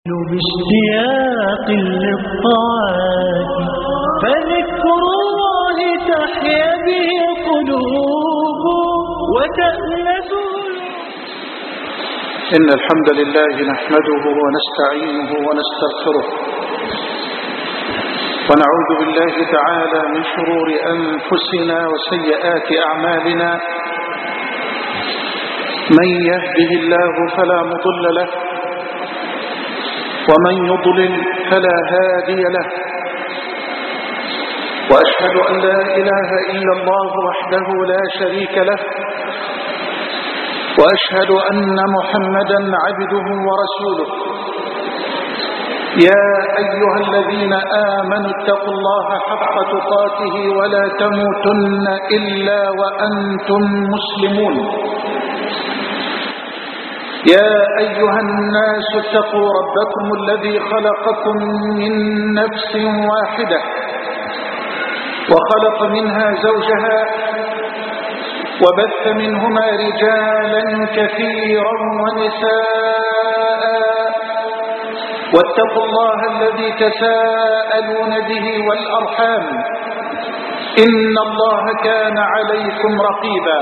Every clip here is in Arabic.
باشتياق للطاعات فذكر الله تحيا به قلوب وتأنس. إن الحمد لله نحمده ونستعينه ونستغفره ونعوذ بالله تعالى من شرور أنفسنا وسيئات أعمالنا. من يهده الله فلا مضل له ومن يضلل فلا هادي له، وأشهد أن لا إله إلا الله وحده لا شريك له، وأشهد أن محمدا عبده ورسوله. يا أيها الذين آمنوا اتقوا الله حق تقاته ولا تموتن إلا وأنتم مسلمون. يا أيها الناس اتقوا ربكم الذي خلقكم من نفس واحدة وخلق منها زوجها وبث منهما رجالا كثيرا ونساء، واتقوا الله الذي تساءلون به والأرحام إن الله كان عليكم رقيبا.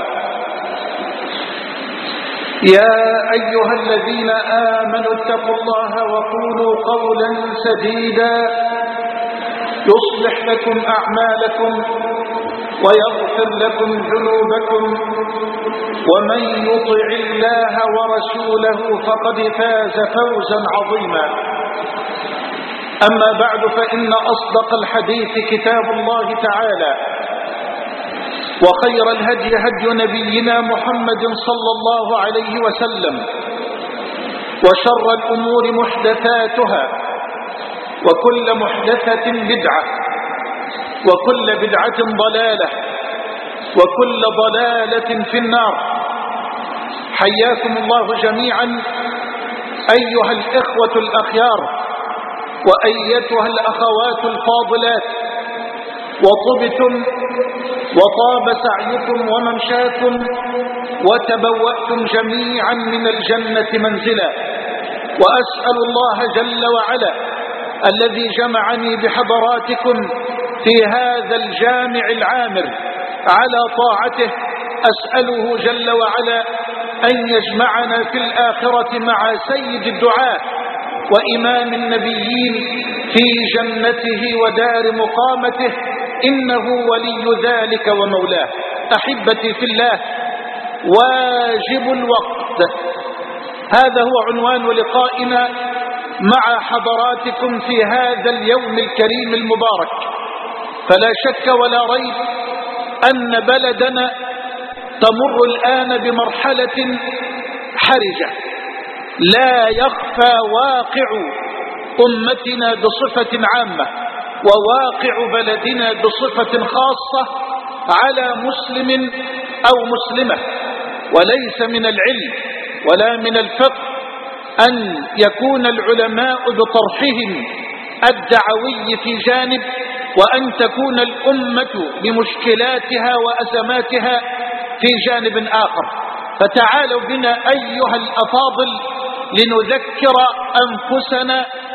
يا أيها الذين آمنوا اتقوا الله وقولوا قولا سديدا يصلح لكم أعمالكم ويغفر لكم ذنوبكم، ومن يطع الله ورسوله فقد فاز فوزا عظيما. أما بعد، فإن أصدق الحديث كتاب الله تعالى، وخير الهدي هدي نبينا محمد صلى الله عليه وسلم، وشر الأمور محدثاتها، وكل محدثة بدعة، وكل بدعة ضلالة، وكل ضلالة في النار. حياكم الله جميعا أيها الإخوة الأخيار وأيتها الأخوات الفاضلات، وطبتم وطاب سعيكم وممشاكم وتبوأتم جميعا من الجنة منزلا. وأسأل الله جل وعلا الذي جمعني بحضراتكم في هذا الجامع العامر على طاعته، أسأله جل وعلا أن يجمعنا في الآخرة مع سيد الدعاء وإمام النبيين في جنته ودار مقامته، إنه ولي ذلك ومولاه. أحبتي في الله، واجب الوقت، هذا هو عنوان لقائنا مع حضراتكم في هذا اليوم الكريم المبارك. فلا شك ولا ريب أن بلدنا تمر الآن بمرحلة حرجة، لا يخفى واقع أمتنا بصفة عامة وواقع بلدنا بصفة خاصة على مسلم أو مسلمة. وليس من العلم ولا من الفقه أن يكون العلماء بطرحهم الدعوي في جانب، وأن تكون الأمة بمشكلاتها وأزماتها في جانب آخر. فتعالوا بنا أيها الأفاضل لنذكر أنفسنا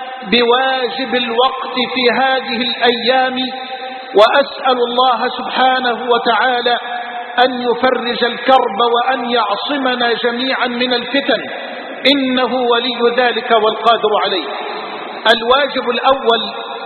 بواجب الوقت في هذه الأيام، وأسأل الله سبحانه وتعالى أن يفرج الكرب وأن يعصمنا جميعا من الفتن، إنه ولي ذلك والقادر عليه. الواجب الأول،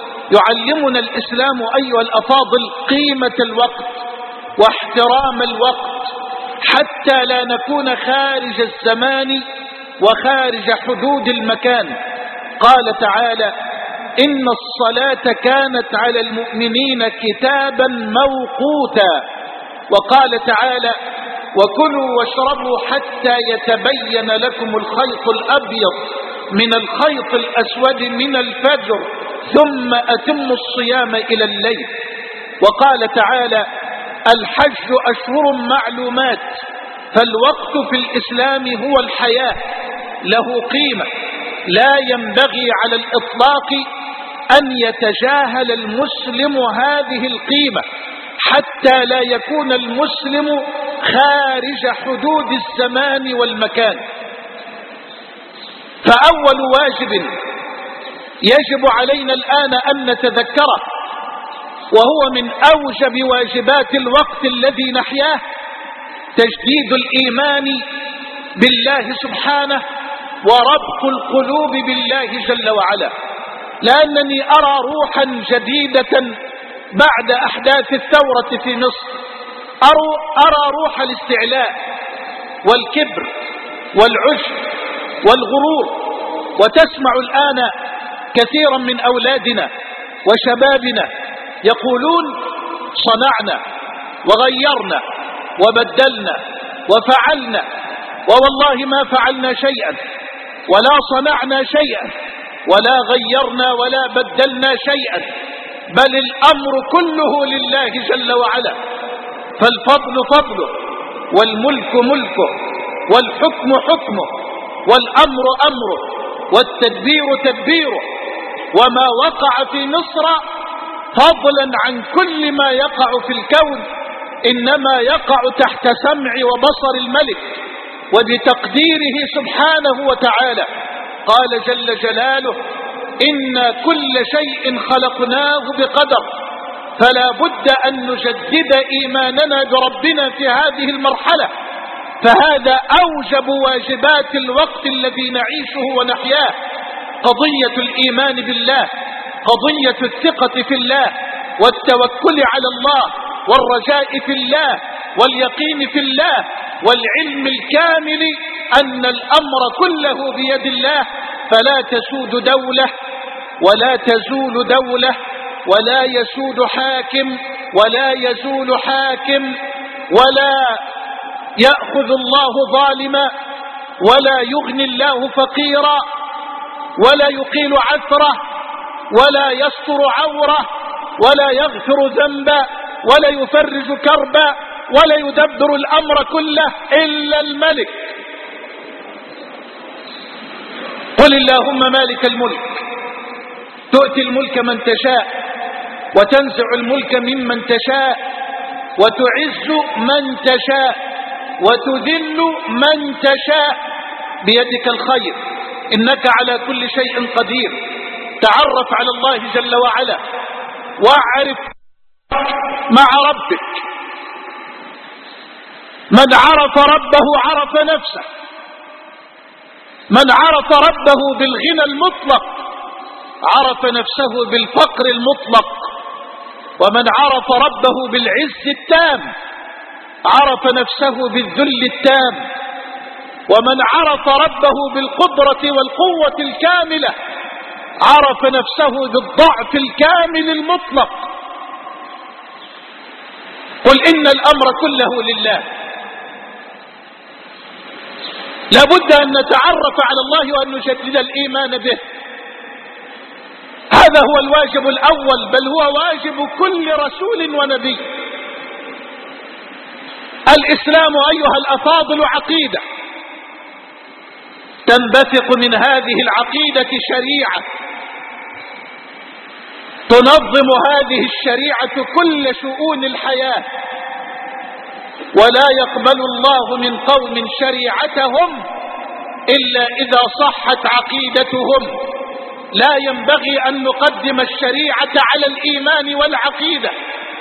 يعلمنا الإسلام أيها الأفاضل قيمة الوقت واحترام الوقت، حتى لا نكون خارج الزمان وخارج حدود المكان. قال تعالى: إن الصلاة كانت على المؤمنين كتابا موقوتا. وقال تعالى: وكلوا واشربوا حتى يتبين لكم الخيط الأبيض من الخيط الأسود من الفجر ثم أتموا الصيام إلى الليل. وقال تعالى: الحج أشهر معلومات. فالوقت في الإسلام هو الحياة، له قيمة، لا ينبغي على الإطلاق أن يتجاهل المسلم هذه القيمة، حتى لا يكون المسلم خارج حدود الزمان والمكان. فأول واجب يجب علينا الآن أن نتذكره، وهو من أوجب واجبات الوقت الذي نحياه، تجديد الإيمان بالله سبحانه وربط القلوب بالله جل وعلا. لأنني أرى روحا جديدة بعد أحداث الثورة في مصر، أرى روح الاستعلاء والكبر والعجب والغرور. وتسمع الآن كثيرا من أولادنا وشبابنا يقولون صنعنا وغيرنا وبدلنا وفعلنا، ووالله ما فعلنا شيئا ولا صنعنا شيئا ولا غيرنا ولا بدلنا شيئا، بل الأمر كله لله جل وعلا. فالفضل فضله والملك ملكه والحكم حكمه والأمر أمره والتدبير تدبيره. وما وقع في مصر فضلا عن كل ما يقع في الكون إنما يقع تحت سمع وبصر الملك وبتقديره سبحانه وتعالى. قال جل جلاله: إن كل شيء خلقناه بقدر. فلا بد أن نجدد إيماننا بربنا في هذه المرحلة، فهذا أوجب واجبات الوقت الذي نعيشه ونحياه، قضية الإيمان بالله، قضية الثقة في الله والتوكل على الله والرجاء في الله واليقين في الله والعلم الكامل أن الأمر كله بيد الله. فلا تسود دولة ولا تزول دولة ولا يسود حاكم ولا يزول حاكم ولا يأخذ الله ظالما ولا يغني الله فقيرا ولا يقيل عثره ولا يستر عوره ولا يغفر ذنبا ولا يفرج كربا ولا يدبر الأمر كله إلا الملك. قل اللهم مالك الملك تؤتي الملك من تشاء وتنزع الملك ممن تشاء وتعز من تشاء وتذل من تشاء بيدك الخير إنك على كل شيء قدير. تعرف على الله جل وعلا واعرف مع ربك. من عرف ربه عرف نفسه، من عرف ربه بالغنى المطلق عرف نفسه بالفقر المطلق، ومن عرف ربه بالعز التام عرف نفسه بالذل التام، ومن عرف ربه بالقدرة والقوة الكاملة عرف نفسه بالضعف الكامل المطلق. قل إن الأمر كله لله. لابد أن نتعرف على الله وأن نجدد الإيمان به. هذا هو الواجب الأول، بل هو واجب كل رسول ونبي. الإسلام أيها الأفاضل عقيدة، تنبثق من هذه العقيدة شريعة تنظم هذه الشريعة كل شؤون الحياة، ولا يقبل الله من قوم شريعتهم إلا إذا صحت عقيدتهم. لا ينبغي أن نقدم الشريعة على الإيمان والعقيدة،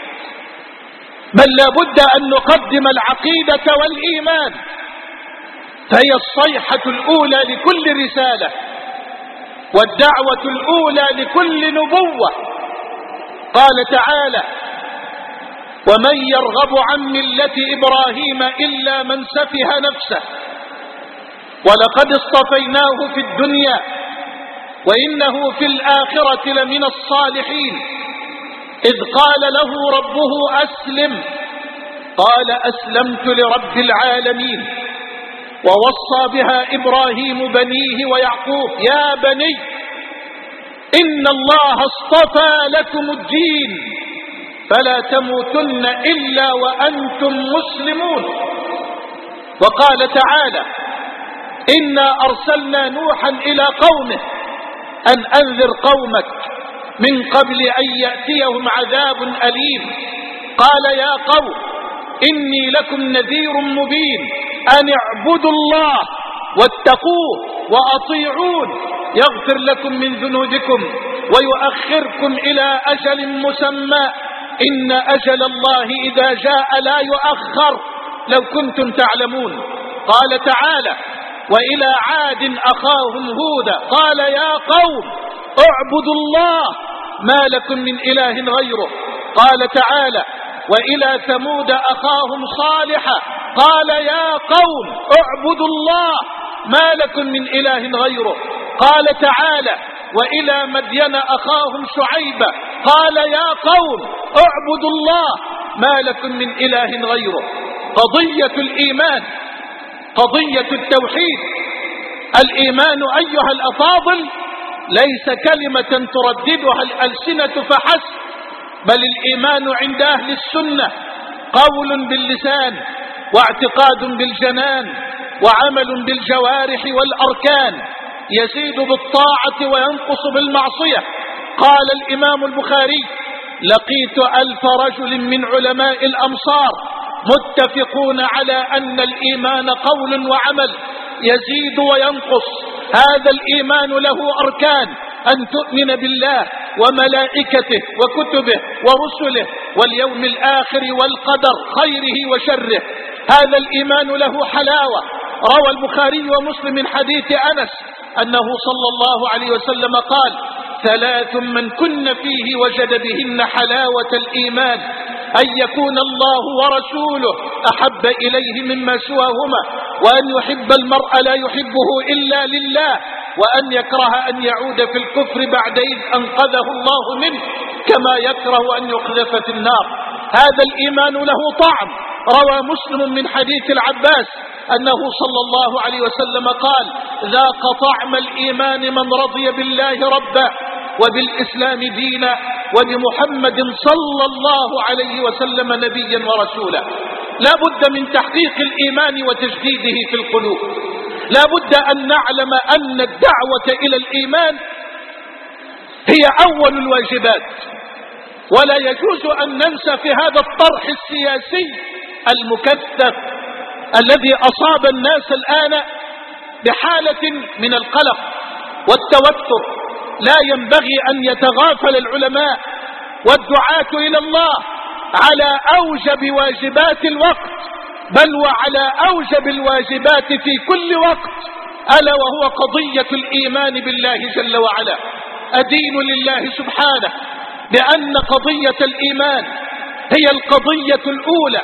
بل لا بد أن نقدم العقيدة والإيمان، فهي الصيحة الأولى لكل رسالة والدعوة الأولى لكل نبوة. قال تعالى: ومن يرغب عن ملة إبراهيم إلا من سفه نفسه ولقد اصطفيناه في الدنيا وإنه في الآخرة لمن الصالحين إذ قال له ربه أسلم قال أسلمت لرب العالمين. ووصى بها إبراهيم بنيه ويعقوب: يا بني إن الله اصطفى لكم الدين فلا تموتن إلا وأنتم مسلمون. وقال تعالى: إنا أرسلنا نوحا إلى قومه أن أنذر قومك من قبل أن يأتيهم عذاب أليم. قال: يا قوم إني لكم نذير مبين أن اعبدوا الله واتقوه وأطيعون يغفر لكم من ذنوبكم ويؤخركم إلى أجل مسمى. إن أجل الله إذا جاء لا يؤخر لو كنتم تعلمون. قال تعالى: وإلى عاد أخاهم هودا قال يا قوم اعبدوا الله ما لكم من إله غيره. قال تعالى: وإلى ثمود أخاهم صالحا قال يا قوم اعبدوا الله ما لكم من إله غيره. قال تعالى: وإلى مدين أخاهم شعيبا قال يا قوم اعبدوا الله ما لكم من إله غيره. قضية الإيمان، قضية التوحيد. الإيمان أيها الأفاضل ليس كلمة ترددها الألسنة فحسب، بل الإيمان عند أهل السنة قول باللسان واعتقاد بالجنان وعمل بالجوارح والأركان، يزيد بالطاعة وينقص بالمعصية. قال الإمام البخاري: لقيت 1000 رجل من علماء الأمصار متفقون على أن الإيمان قول وعمل يزيد وينقص. هذا الإيمان له أركان: أن تؤمن بالله وملائكته وكتبه ورسله واليوم الآخر والقدر خيره وشره. هذا الإيمان له حلاوة. روى البخاري ومسلم من حديث أنس أنه صلى الله عليه وسلم قال: 3 من كن فيه وجد بهن حلاوة الإيمان: أن يكون الله ورسوله أحب إليه مما سواهما، وأن يحب المرء لا يحبه إلا لله، وأن يكره أن يعود في الكفر بعد إذ أنقذه الله منه، كما يكره أن يقذف في النار. هذا الإيمان له طعم. روى مسلم من حديث العباس أنه صلى الله عليه وسلم قال: ذاق طعم الإيمان من رضي بالله ربا وبالإسلام دينا وبمحمد صلى الله عليه وسلم نبيا ورسولا. لا بد من تحقيق الإيمان وتجديده في القلوب. لا بد أن نعلم أن الدعوة إلى الإيمان هي أول الواجبات، ولا يجوز أن ننسى في هذا الطرح السياسي المكثف الذي أصاب الناس الآن بحالة من القلق والتوتر. لا ينبغي أن يتغافل العلماء والدعاة إلى الله على أوجب واجبات الوقت، بل وعلى أوجب الواجبات في كل وقت، ألا وهو قضية الإيمان بالله جل وعلا. أدين لله سبحانه بأن قضية الإيمان هي القضية الأولى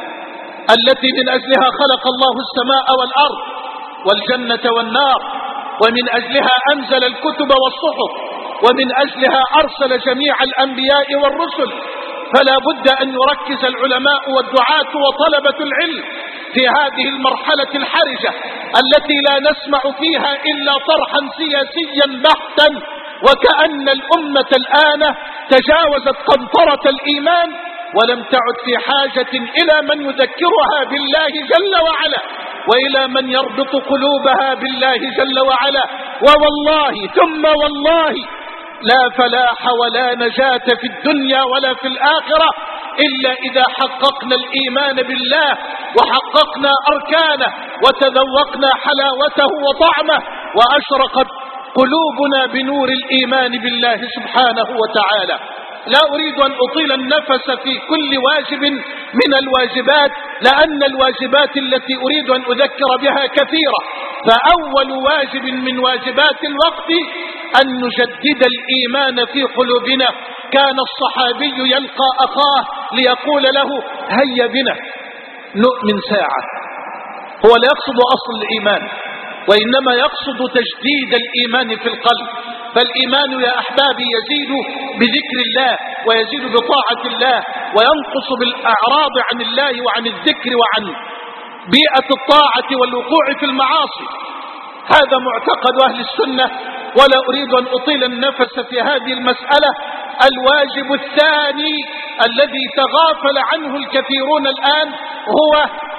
التي من أجلها خلق الله السماء والأرض والجنة والنار، ومن أجلها أنزل الكتب والصحف، ومن أجلها أرسل جميع الأنبياء والرسل. فلا بد أن يركز العلماء والدعاة وطلبة العلم في هذه المرحلة الحرجة التي لا نسمع فيها إلا طرحا سياسيا بحتا، وكأن الأمة الآن تجاوزت قنطرة الإيمان ولم تعد في حاجة إلى من يذكرها بالله جل وعلا، وإلى من يربط قلوبها بالله جل وعلا. ووالله ثم والله لا فلاح ولا نجاة في الدنيا ولا في الآخرة إلا إذا حققنا الإيمان بالله وحققنا أركانه وتذوقنا حلاوته وطعمه وأشرقت قلوبنا بنور الإيمان بالله سبحانه وتعالى. لا أريد أن أطيل النفس في كل واجب من الواجبات، لأن الواجبات التي أريد أن أذكر بها كثيرة. فأول واجب من واجبات الوقت أن نجدد الإيمان في قلوبنا. كان الصحابي يلقى أخاه ليقول له: هيا بنا نؤمن ساعة. هو لا يقصد أصل الإيمان، وإنما يقصد تجديد الإيمان في القلب. فالإيمان يا أحبابي يزيد بذكر الله ويزيد بطاعة الله، وينقص بالأعراض عن الله وعن الذكر وعن بيئة الطاعة والوقوع في المعاصي. هذا معتقد أهل السنة، ولا أريد أن أطيل النفس في هذه المسألة. الواجب الثاني الذي تغافل عنه الكثيرون الآن هو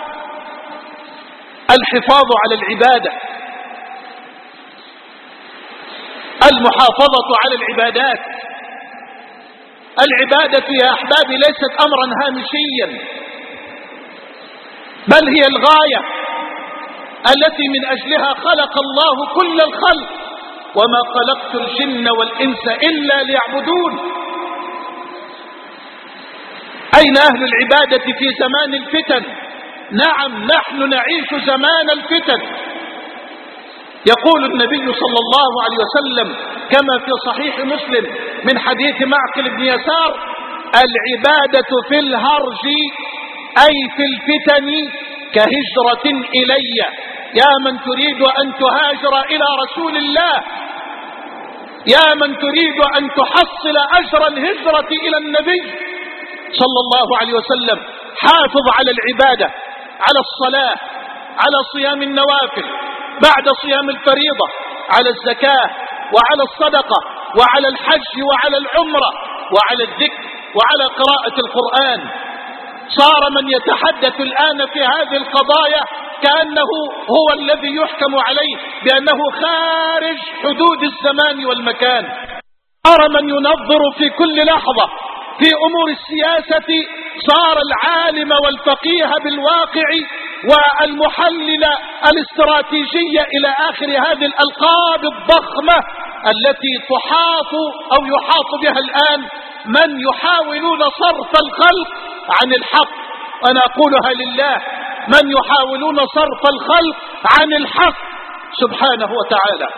الحفاظ على العبادة، المحافظة على العبادات. العبادة يا أحبابي ليست أمرا هامشيا، بل هي الغاية التي من أجلها خلق الله كل الخلق وما خلقت الجن والإنس إلا ليعبدون. أين أهل العبادة في زمان الفتن؟ نعم، نحن نعيش زمان الفتن. يقول النبي صلى الله عليه وسلم كما في صحيح مسلم من حديث معقل بن يسار: العبادة في الهرج أي في الفتن كهجرة إلي. يا من تريد أن تهاجر إلى رسول الله، يا من تريد أن تحصل أجر الهجرة إلى النبي صلى الله عليه وسلم، حافظ على العبادة، على الصلاة، على صيام النوافل بعد صيام الفريضة، على الزكاة وعلى الصدقة وعلى الحج وعلى العمرة وعلى الذكر وعلى قراءة القرآن. صار من يتحدث الآن في هذه القضايا كأنه هو الذي يحكم عليه بأنه خارج حدود الزمان والمكان. صار من ينظر في كل لحظة في أمور السياسة، صار العالم والفقيه بالواقع والمحلل الاستراتيجي إلى آخر هذه الألقاب الضخمة التي تحاط أو يحاط بها الآن من يحاولون صرف الخلق عن الحق. أنا أقولها لله، من يحاولون صرف الخلق عن الحق سبحانه وتعالى.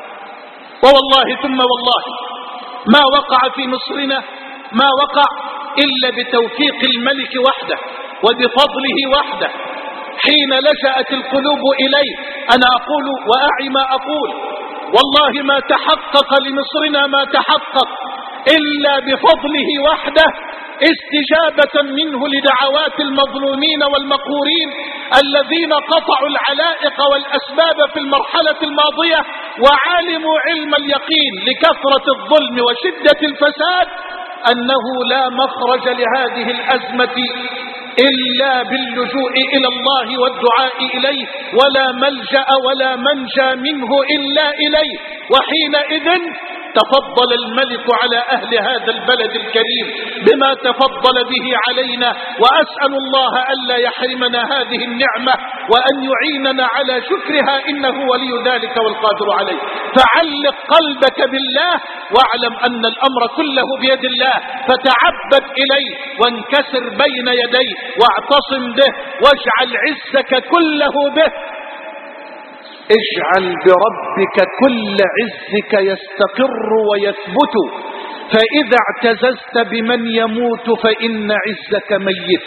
ووالله ثم والله ما وقع في مصرنا ما وقع إلا بتوفيق الملك وحده وبفضله وحده. حين لجأت القلوب إليه، أنا أقول وأعي ما أقول، والله ما تحقق لمصرنا ما تحقق إلا بفضله وحده، استجابة منه لدعوات المظلومين والمقهورين الذين قطعوا العلائق والأسباب في المرحلة الماضية وعلموا علم اليقين لكثرة الظلم وشدة الفساد أنه لا مخرج لهذه الأزمة إلا باللجوء إلى الله والدعاء إليه، ولا ملجأ ولا منجى منه إلا إليه. وحينئذ تفضل الملك على أهل هذا البلد الكريم بما تفضل به علينا، وأسأل الله ألا يحرمنا هذه النعمة وأن يعيننا على شكرها، إنه ولي ذلك والقادر عليه. فعلق قلبك بالله واعلم أن الأمر كله بيد الله، فتعبد إليه وانكسر بين يديه واعتصم به واجعل عزك كله به. اجعل بربك كل عزك يستقر ويثبت، فإذا اعتززت بمن يموت فإن عزك ميت.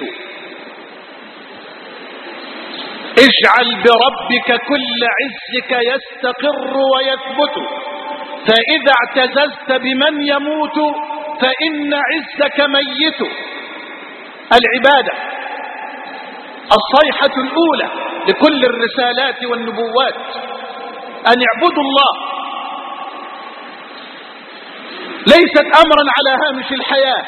اجعل بربك كل عزك يستقر ويثبت، فإذا اعتززت بمن يموت فإن عزك ميت. العبادة الصيحة الأولى لكل الرسالات والنبوات، أن اعبدوا الله، ليست أمرا على هامش الحياة.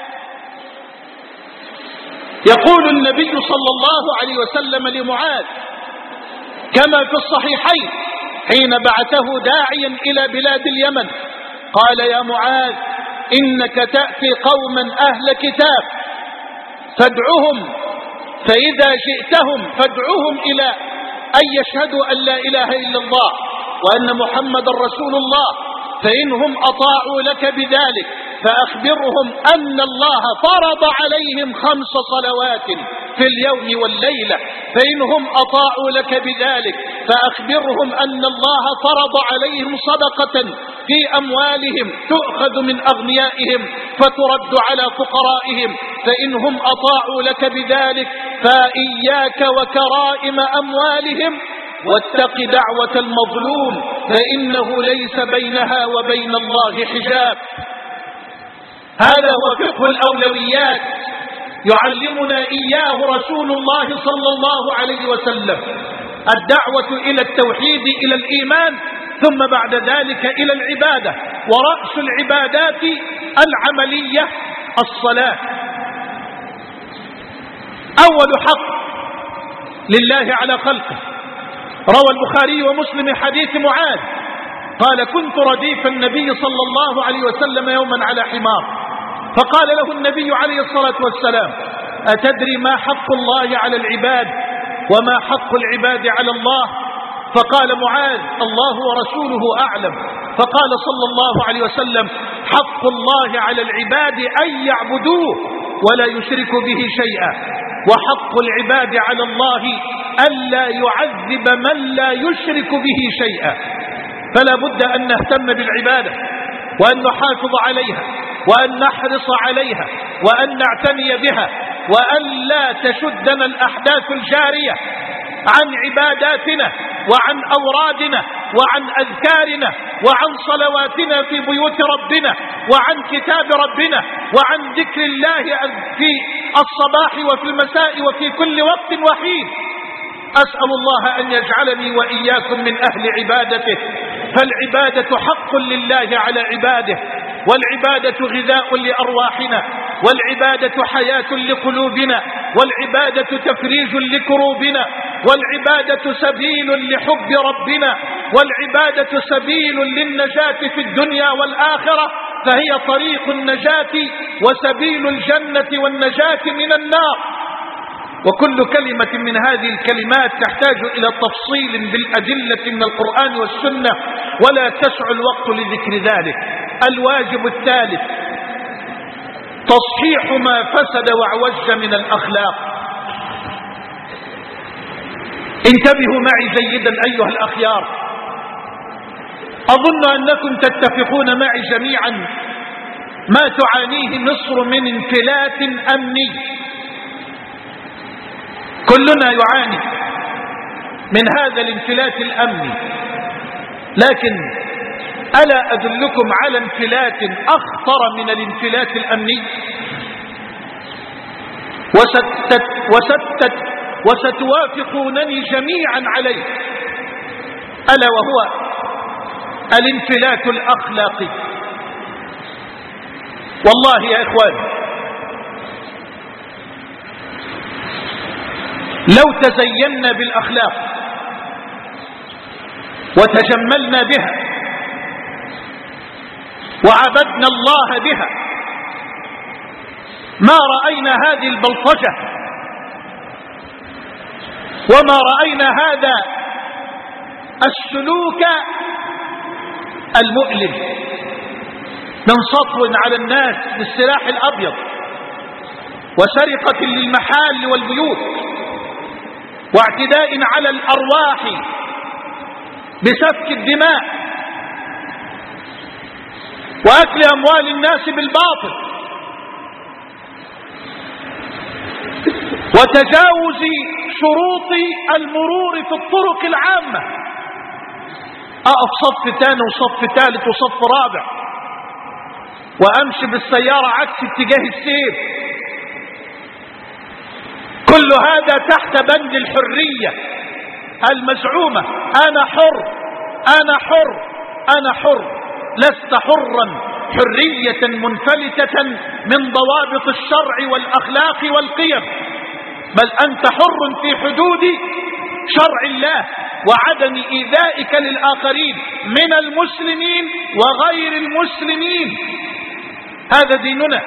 يقول النبي صلى الله عليه وسلم لمعاذ كما في الصحيحين حين بعثه داعيا إلى بلاد اليمن، قال: يا معاذ إنك تأتي قوما أهل كتاب فادعهم، فإذا جئتهم فادعوهم إلى أن يشهدوا أن لا إله إلا الله وأن محمد رسول الله، فإنهم أطاعوا لك بذلك فأخبرهم أن الله فرض عليهم 5 صلوات في اليوم والليلة، فإنهم أطاعوا لك بذلك فأخبرهم أن الله فرض عليهم صدقة في أموالهم تؤخذ من أغنيائهم فترد على فقرائهم، فإنهم أطاعوا لك بذلك فإياك وكرائم أموالهم واتق دعوة المظلوم فإنه ليس بينها وبين الله حجاب. هذا هو فقه الأولويات يعلمنا إياه رسول الله صلى الله عليه وسلم، الدعوة إلى التوحيد إلى الإيمان، ثم بعد ذلك إلى العبادة، ورأس العبادات العملية الصلاة. أول حق لله على خلقه، روى البخاري ومسلم حديث معاذ قال: كنت رديف النبي صلى الله عليه وسلم يوما على حمار، فقال له النبي عليه الصلاة والسلام: أتدري ما حق الله على العباد وما حق العباد على الله؟ فقال معاذ: الله ورسوله أعلم. فقال صلى الله عليه وسلم: حق الله على العباد أن يعبدوه ولا يشركوا به شيئا، وحق العباد على الله ألا يعذب من لا يشرك به شيئا. فلا بد أن نهتم بالعبادة وأن نحافظ عليها وأن نحرص عليها وأن نعتني بها، وأن لا تشدنا الأحداث الجارية عن عباداتنا وعن أورادنا وعن أذكارنا وعن صلواتنا في بيوت ربنا وعن كتاب ربنا وعن ذكر الله في الصباح وفي المساء وفي كل وقت وحين. أسأل الله أن يجعلني وإياكم من أهل عبادته، فالعبادة حق لله على عباده، والعبادة غذاء لأرواحنا، والعبادة حياة لقلوبنا، والعبادة تفريج لكروبنا، والعبادة سبيل لحب ربنا، والعبادة سبيل للنجاة في الدنيا والآخرة، فهي طريق النجاة وسبيل الجنة والنجاة من النار. وكل كلمة من هذه الكلمات تحتاج إلى تفصيل بالأدلة من القرآن والسنة، ولا تسع الوقت لذكر ذلك. الواجب الثالث: تصحيح ما فسد وعوج من الأخلاق. انتبهوا معي جيدا أيها الأخيار، أظن أنكم تتفقون معي جميعا ما تعانيه مصر من انفلات أمني. كلنا يعاني من هذا الانفلات الأمني، لكن ألا أدلكم على انفلات أخطر من الانفلات الأمني وستوافقونني جميعا عليه، ألا وهو الانفلات الأخلاقي. والله يا إخواني، لو تزينا بالأخلاق وتجملنا بها وعبدنا الله بها ما رأينا هذه البلطجة وما رأينا هذا السلوك المؤلم من سطو على الناس بالسلاح الأبيض وسرقة للمحال والبيوت واعتداء على الأرواح بسفك الدماء وأكل أموال الناس بالباطل وتجاوز شروط المرور في الطرق العامة. أقف صف ثاني وصف ثالث وصف رابع وأمشي بالسيارة عكس اتجاه السير، كل هذا تحت بند الحرية المزعومة. أنا حر أنا حر أنا حر. لست حرا حرية منفلتة من ضوابط الشرع والأخلاق والقيم، بل أنت حر في حدود شرع الله وعدم إيذائك للآخرين من المسلمين وغير المسلمين. هذا ديننا.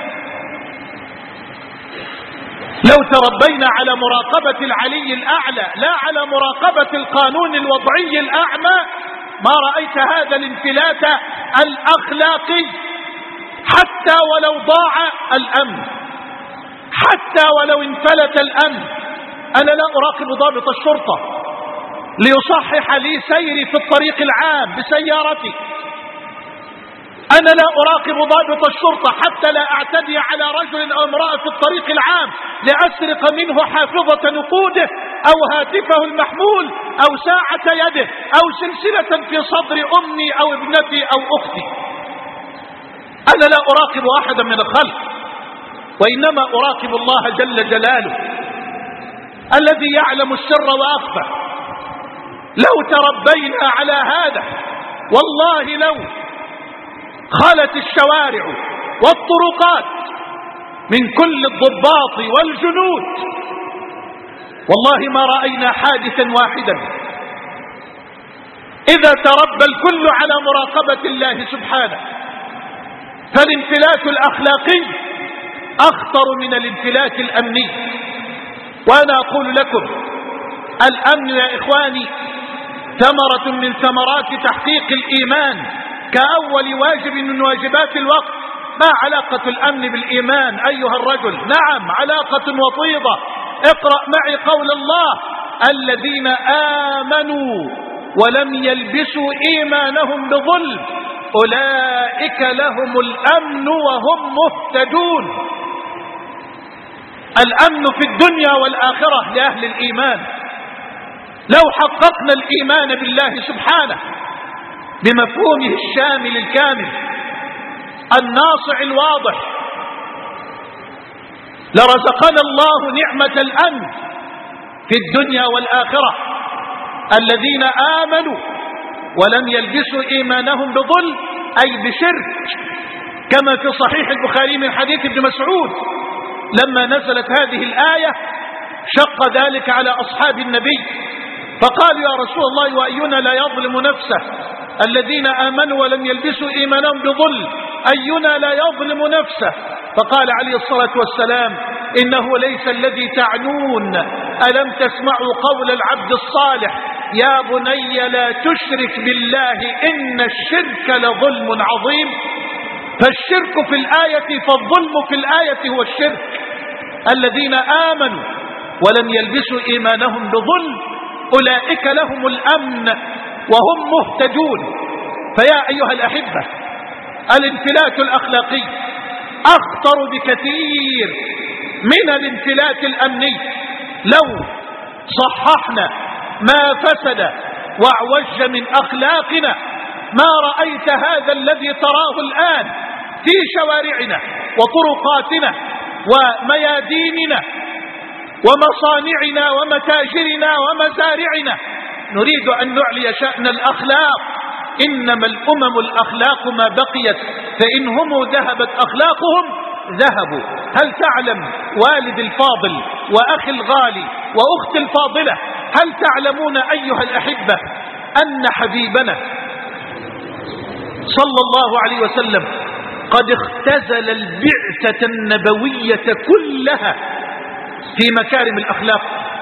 لو تربينا على مراقبة العلي الأعلى لا على مراقبة القانون الوضعي الأعمى ما رأيت هذا الانفلات الأخلاقي، حتى ولو ضاع الأمن، حتى ولو انفلت الأمن. أنا لا أراقب ضابط الشرطة ليصحح لي سيري في الطريق العام بسيارتي، أنا لا أراقب ضابط الشرطة حتى لا أعتدي على رجل أو امرأة في الطريق العام لأسرق منه حافظة نقوده أو هاتفه المحمول أو ساعة يده أو سلسلة في صدر أمي أو ابنتي أو أختي. أنا لا أراقب أحدا من الخلق، وإنما أراقب الله جل جلاله الذي يعلم السر وأخفى. لو تربينا على هذا والله لو خلت الشوارع والطرقات من كل الضباط والجنود والله ما رأينا حادثا واحدا. إذا تربى الكل على مراقبة الله سبحانه فالانفلات الأخلاقي أخطر من الانفلات الأمني. وأنا أقول لكم الأمن يا إخواني ثمرة من ثمرات تحقيق الإيمان كأول واجب من واجبات الوقت. ما علاقة الأمن بالإيمان أيها الرجل؟ نعم علاقة وطيدة. اقرأ معي قول الله: الذين آمنوا ولم يلبسوا إيمانهم بظلم أولئك لهم الأمن وهم مهتدون. الأمن في الدنيا والآخرة لأهل الإيمان. لو حققنا الإيمان بالله سبحانه بمفهومه الشامل الكامل الناصع الواضح لرزقنا الله نعمة الأمن في الدنيا والآخرة. الذين آمنوا ولم يلبسوا إيمانهم بظلم أي بشرك، كما في صحيح البخاري من حديث ابن مسعود لما نزلت هذه الآية شق ذلك على أصحاب النبي فقالوا: يا رسول الله وأينا لا يظلم نفسه؟ الذين آمنوا ولم يلبسوا إيمانهم بظلم أينا لا يظلم نفسه؟ فقال عليه الصلاة والسلام: إنه ليس الذي تعنون. ألم تسمعوا قول العبد الصالح: يا بني لا تشرك بالله إن الشرك لظلم عظيم. فالشرك في الآية، فالظلم في الآية هو الشرك. الذين آمنوا ولم يلبسوا إيمانهم بظلم أولئك لهم الأمن وهم مهتدون. فيا أيها الأحبة، الانفلات الأخلاقي أخطر بكثير من الانفلات الأمني. لو صححنا ما فسد واعوج من أخلاقنا ما رأيت هذا الذي تراه الآن في شوارعنا وطرقاتنا ومياديننا ومصانعنا ومتاجرنا ومزارعنا. نريد أن نعلي شأن الأخلاق. إنما الأمم الأخلاق ما بقيت، فإن هم ذهبت أخلاقهم ذهبوا. هل تعلم والد الفاضل وأخي الغالي وأختي الفاضلة، هل تعلمون أيها الأحبة أن حبيبنا صلى الله عليه وسلم قد اختزل البعثة النبوية كلها في مكارم الأخلاق؟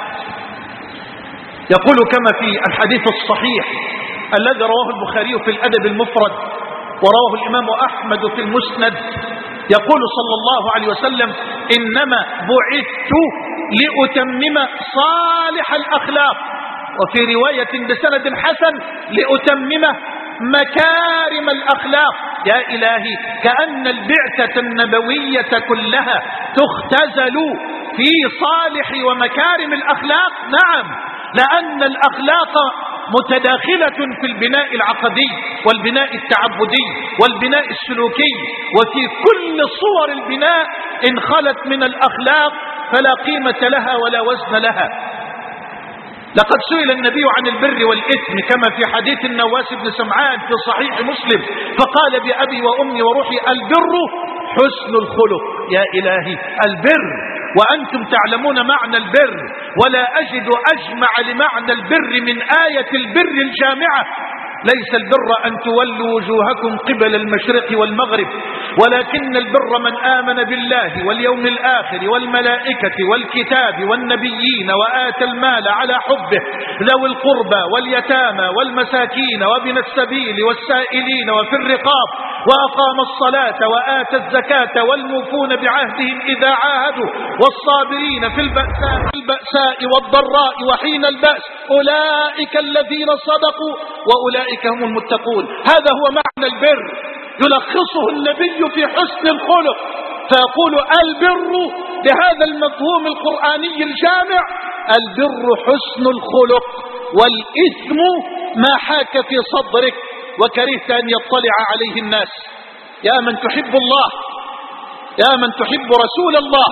يقول كما في الحديث الصحيح الذي رواه البخاري في الأدب المفرد ورواه الإمام أحمد في المسند، يقول صلى الله عليه وسلم: إنما بعثت لأتمم صالح الأخلاق، وفي رواية بسند حسن: لأتمم مكارم الأخلاق. يا إلهي، كأن البعثة النبوية كلها تختزل في صالح ومكارم الأخلاق. نعم، لأن الأخلاق متداخلة في البناء العقدي والبناء التعبدي والبناء السلوكي، وفي كل صور البناء إن خلت من الأخلاق فلا قيمة لها ولا وزن لها. لقد سئل النبي عن البر والإثم كما في حديث النواس بن سمعان في صحيح مسلم فقال: بأبي وأمي وروحي البر حسن الخلق. يا إلهي، البر وأنتم تعلمون معنى البر، ولا أجد أجمع لمعنى البر من آية البر الجامعة: ليس البر أن تولوا وجوهكم قبل المشرق والمغرب ولكن البر من آمن بالله واليوم الآخر والملائكة والكتاب والنبيين وآتى المال على حبه ذوي القربى واليتامى والمساكين وابن السبيل والسائلين وفي الرقاب وأقام الصلاة وآتى الزكاة والموفون بعهدهم إذا عاهدوا والصابرين في البأساء والضراء وحين البأس أولئك الذين صدقوا وأولئك هم المتقون. هذا هو معنى البر، يلخصه النبي في حسن الخلق، فيقول: البر بهذا المفهوم القرآني الجامع: البر حسن الخلق، والإثم ما حاك في صدرك وكرهت أن يطلع عليه الناس. يا من تحب الله، يا من تحب رسول الله،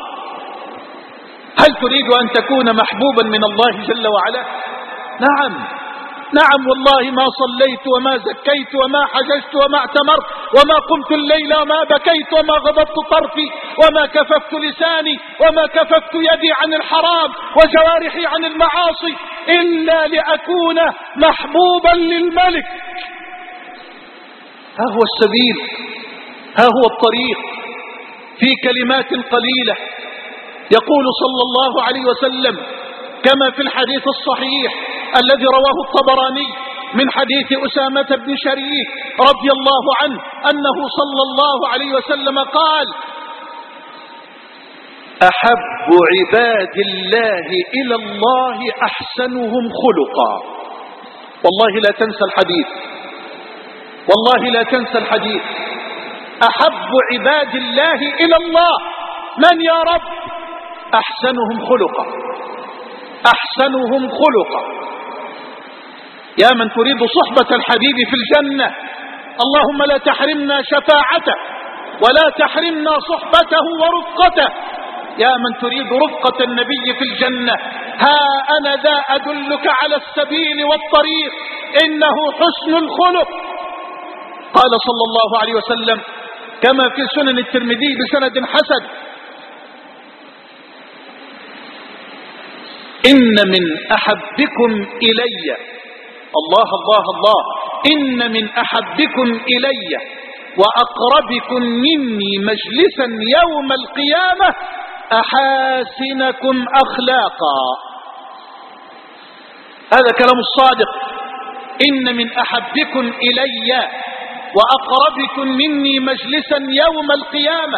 هل تريد أن تكون محبوبا من الله جل وعلا؟ نعم والله ما صليت وما زكيت وما حججت وما اعتمرت وما قمت الليل وما بكيت وما غضبت طرفي وما كففت لساني وما كففت يدي عن الحرام وجوارحي عن المعاصي إلا لأكون محبوبا للملك. ها هو السبيل، ها هو الطريق. في كلمات قليلة يقول صلى الله عليه وسلم كما في الحديث الصحيح الذي رواه الطبراني من حديث أسامة بن شريك رضي الله عنه أنه صلى الله عليه وسلم قال: أحب عباد الله إلى الله أحسنهم خلقا. والله لا تنسى الحديث، والله لا تنسى الحديث. أحب عباد الله إلى الله من يا رب؟ أحسنهم خلقا، أحسنهم خلقا. يا من تريد صحبة الحبيب في الجنة، اللهم لا تحرمنا شفاعته ولا تحرمنا صحبته ورفقته. يا من تريد رفقة النبي في الجنة، ها أنا ذا أدلك على السبيل والطريق، إنه حسن الخلق. قال صلى الله عليه وسلم كما في سنن الترمذي بسند حسن: إن من أحبكم إلي، الله الله الله، إن من أحبكم إلي وأقربكم مني مجلسا يوم القيامة أحاسنكم أخلاقا. هذا كلام الصادق. إن من أحبكم إلي وأقربكم مني مجلسا يوم القيامة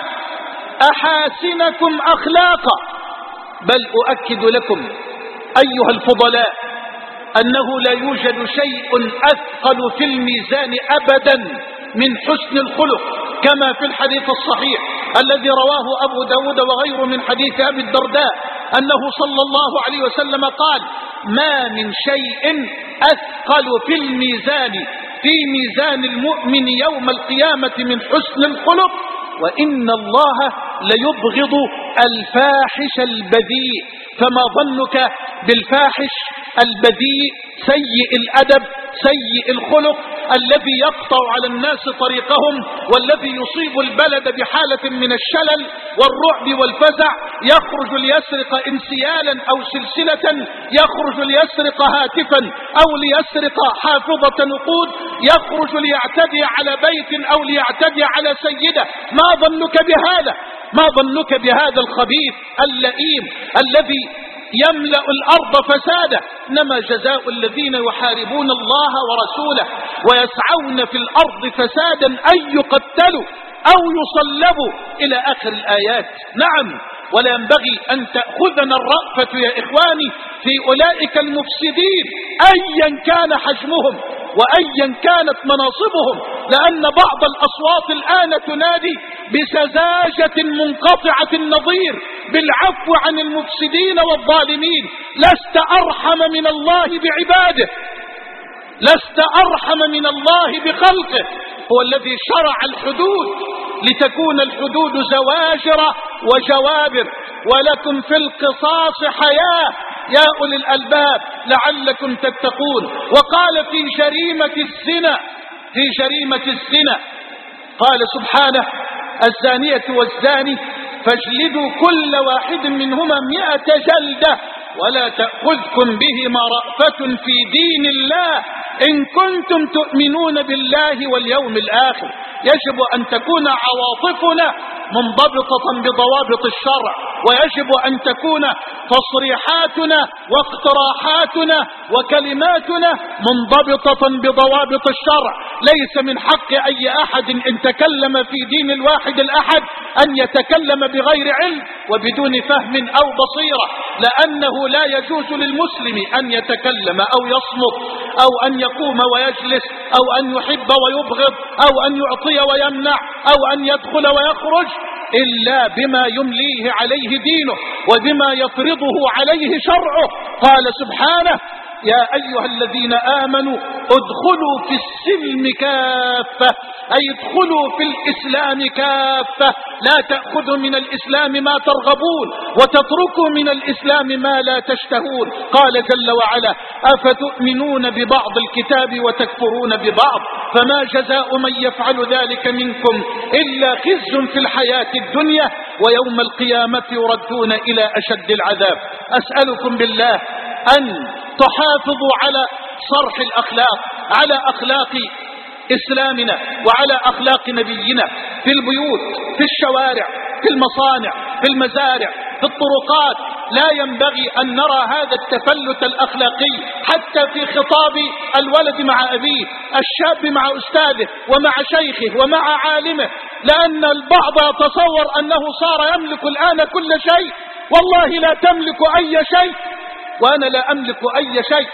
أحاسنكم أخلاقا. بل أؤكد لكم أيها الفضلاء أنه لا يوجد شيء أثقل في الميزان أبدا من حسن الخلق، كما في الحديث الصحيح الذي رواه أبو داود وغيره من حديث أبي الدرداء أنه صلى الله عليه وسلم قال: ما من شيء أثقل في الميزان، في ميزان المؤمن يوم القيامة من حسن الخلق، وإن الله ليبغض الفاحش البذيء. فما ظنك بالفاحش البذيء سيء الأدب سيء الخلق الذي يقطع على الناس طريقهم، والذي يصيب البلد بحالة من الشلل والرعب والفزع، يخرج ليسرق انسيالا أو سلسلة، يخرج ليسرق هاتفا أو ليسرق حافظة نقود، يخرج ليعتدي على بيت أو ليعتدي على سيدة. ما ظنك بهذا؟ ما ظنك بهذا الخبيث اللئيم الذي يملأ الأرض فسادا؟ إنما جزاء الذين يحاربون الله ورسوله ويسعون في الأرض فسادا أن يقتلوا أو يصلبوا إلى آخر الآيات. نعم، ولا ينبغي أن تأخذنا الرأفة يا إخواني في أولئك المفسدين أيا كان حجمهم وأيا كانت مناصبهم، لأن بعض الأصوات الآن تنادي بسذاجة منقطعة النظير بالعفو عن المفسدين والظالمين. لست أرحم من الله بعباده، لست أرحم من الله بخلقه. هو الذي شرع الحدود لتكون الحدود زواجر وجوابر، ولكم في القصاص حياة يا أولي الألباب لعلكم تتقون. وقال في جريمة الزنا، في جريمة الزنا قال سبحانه: الزانية والزاني فاجلدوا كل واحد منهما 100 جلدة ولا تأخذكم بهما رأفة في دين الله إن كنتم تؤمنون بالله واليوم الآخر. يجب أن تكون عواطفنا منضبطة بضوابط الشرع، ويجب أن تكون تصريحاتنا واقتراحاتنا وكلماتنا منضبطة بضوابط الشرع. ليس من حق أي أحد إن تكلم في دين الواحد الأحد أن يتكلم بغير علم وبدون فهم أو بصيرة، لأنه لا يجوز للمسلم أن يتكلم أو يصمت أو أن يقوم ويجلس أو أن يحب ويبغض أو أن يعطي ويمنع أو أن يدخل ويخرج إلا بما يمليه عليه دينه وبما يفرضه عليه شرعه. قال سبحانه: يا أيها الذين آمنوا ادخلوا في السلم كافة، أي ادخلوا في الإسلام كافة، لا تأخذوا من الإسلام ما ترغبون وتتركوا من الإسلام ما لا تشتهون. قال جل وعلا: أفتؤمنون ببعض الكتاب وتكفرون ببعض، فما جزاء من يفعل ذلك منكم إلا خزي في الحياة الدنيا ويوم القيامة يردون إلى أشد العذاب. أسألكم بالله أن تحافظوا على صرح الأخلاق، على أخلاق إسلامنا وعلى أخلاق نبينا في البيوت، في الشوارع، في المصانع، في المزارع، في الطرقات، لا ينبغي أن نرى هذا التفلت الأخلاقي حتى في خطاب الولد مع أبيه، الشاب مع أستاذه ومع شيخه ومع عالمه، لأن البعض يتصور أنه صار يملك الآن كل شيء. والله لا تملك أي شيء، وأنا لا أملك أي شيء.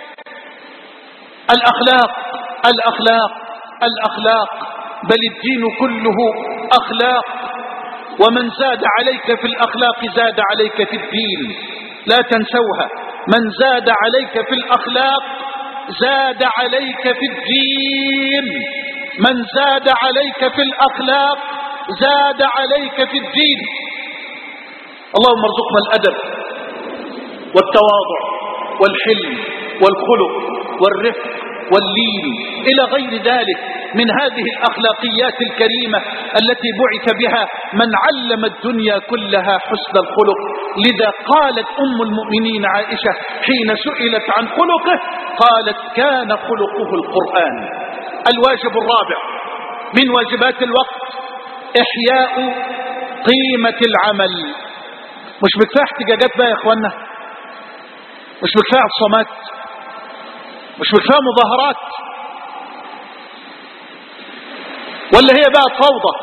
الأخلاق الأخلاق الأخلاق، بل الدين كله أخلاق، ومن زاد عليك في الأخلاق زاد عليك في الدين، لا تنسوها. من زاد عليك في الأخلاق زاد عليك في الدين، من زاد عليك في الأخلاق زاد عليك في الدين. اللهم ارزقنا الأدب والتواضع والحلم والخلق والرفق واللين إلى غير ذلك من هذه الأخلاقيات الكريمة التي بعث بها من علم الدنيا كلها حسن الخلق. لذا قالت أم المؤمنين عائشة حين سئلت عن خلقه قالت كان خلقه القرآن. الواجب الرابع من واجبات الوقت إحياء قيمة العمل. مش بكفاية احتجاجات بقى يا اخوانا، مش بكفاية عصامات، مش بكفاية مظاهرات، ولا هي بقى فوضى.